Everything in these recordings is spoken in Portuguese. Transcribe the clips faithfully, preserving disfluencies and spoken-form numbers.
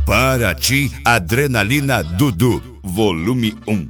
Para ti, Adrenalina Dudu, volume um.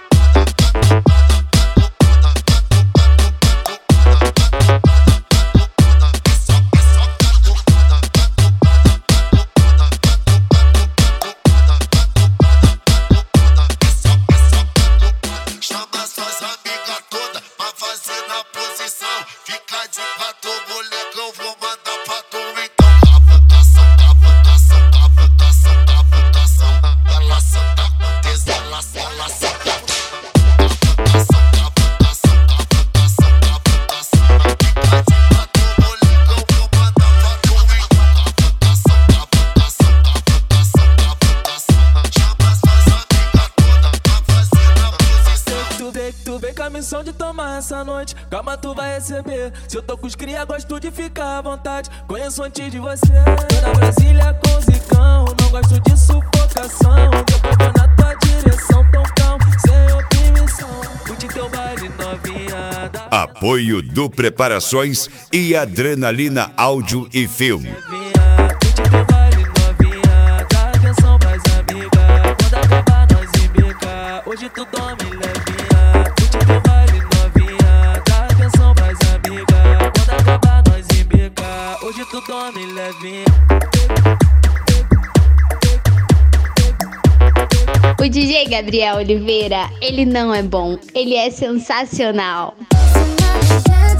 Tu vem com a missão de tomar essa noite, calma, tu vai receber. Se eu tô com os cria, gosto de ficar à vontade. Conheço antes de você. Tô na Brasília com zicão, não gosto de sufocação. Eu tô na tua direção, tão calmo, sem opressão. Curte teu baile novinha. Apoio do Preparações e Adrenalina Áudio e Filme. Curte teu baile novinha, dá atenção pras amigas. Quando acabar nós embica, hoje tu dorme levinha. Hoje tu dorme levinho. O D J Gabriel Oliveira, ele não é bom, ele é sensacional.